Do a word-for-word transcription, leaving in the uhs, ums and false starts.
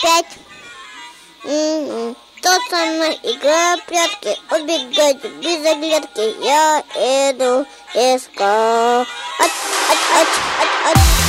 пять. М-м. Тот со мной играет в прятки, убегать без оглядки. Я иду искать. От, от, от, от, от.